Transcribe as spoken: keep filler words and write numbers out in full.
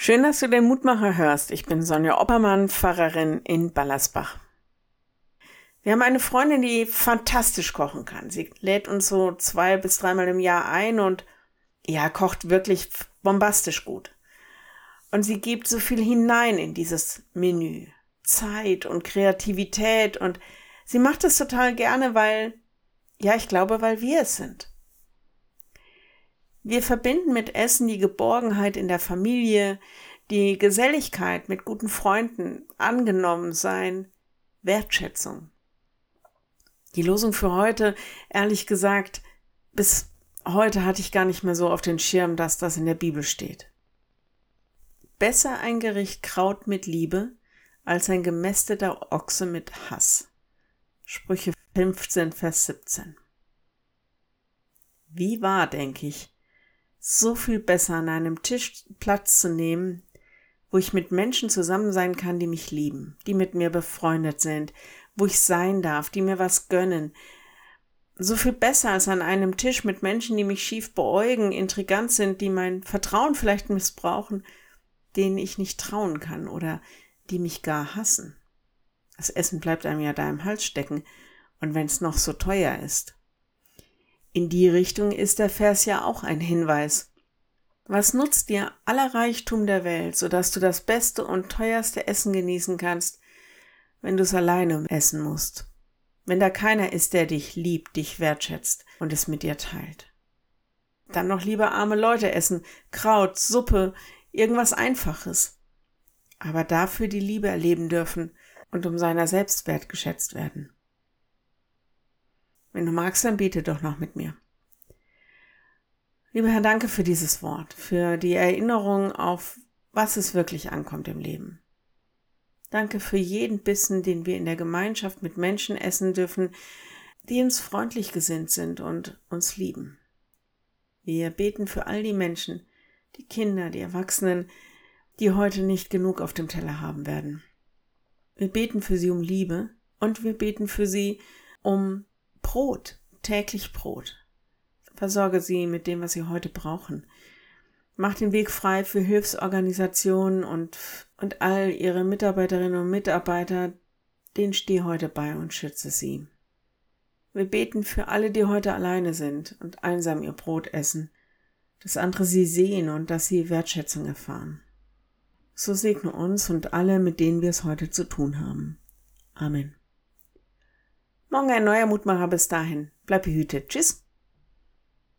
Schön, dass du den Mutmacher hörst. Ich bin Sonja Oppermann, Pfarrerin in Ballersbach. Wir haben eine Freundin, die fantastisch kochen kann. Sie lädt uns so zwei bis dreimal im Jahr ein und ja, kocht wirklich bombastisch gut. Und sie gibt so viel hinein in dieses Menü. Zeit und Kreativität, und sie macht es total gerne, weil, ja, ich glaube, weil wir es sind. Wir verbinden mit Essen die Geborgenheit in der Familie, die Geselligkeit mit guten Freunden, Angenommensein, Wertschätzung. Die Losung für heute, ehrlich gesagt, bis heute hatte ich gar nicht mehr so auf den Schirm, dass das in der Bibel steht. Besser ein Gericht Kraut mit Liebe, als ein gemästeter Ochse mit Hass. Sprüche fünfzehn, Vers siebzehn. Wie wahr, denke ich, so viel besser an einem Tisch Platz zu nehmen, wo ich mit Menschen zusammen sein kann, die mich lieben, die mit mir befreundet sind, wo ich sein darf, die mir was gönnen. So viel besser als an einem Tisch mit Menschen, die mich schief beäugen, intrigant sind, die mein Vertrauen vielleicht missbrauchen, denen ich nicht trauen kann oder die mich gar hassen. Das Essen bleibt einem ja da im Hals stecken, und wenn es noch so teuer ist. In die Richtung ist der Vers ja auch ein Hinweis. Was nutzt dir aller Reichtum der Welt, sodass du das beste und teuerste Essen genießen kannst, wenn du es alleine essen musst? Wenn da keiner ist, der dich liebt, dich wertschätzt und es mit dir teilt. Dann noch lieber arme Leute essen, Kraut, Suppe, irgendwas Einfaches. Aber dafür die Liebe erleben dürfen und um seiner selbst wertgeschätzt werden. Wenn du magst, dann bete doch noch mit mir. Lieber Herr, danke für dieses Wort, für die Erinnerung auf, was es wirklich ankommt im Leben. Danke für jeden Bissen, den wir in der Gemeinschaft mit Menschen essen dürfen, die uns freundlich gesinnt sind und uns lieben. Wir beten für all die Menschen, die Kinder, die Erwachsenen, die heute nicht genug auf dem Teller haben werden. Wir beten für sie um Liebe und wir beten für sie um Brot, täglich Brot. Versorge sie mit dem, was sie heute brauchen. Mach den Weg frei für Hilfsorganisationen und, und all ihre Mitarbeiterinnen und Mitarbeiter, denen steh heute bei und schütze sie. Wir beten für alle, die heute alleine sind und einsam ihr Brot essen, dass andere sie sehen und dass sie Wertschätzung erfahren. So segne uns und alle, mit denen wir es heute zu tun haben. Amen. Morgen ein neuer Mutmacher, bis dahin. Bleib behütet. Tschüss.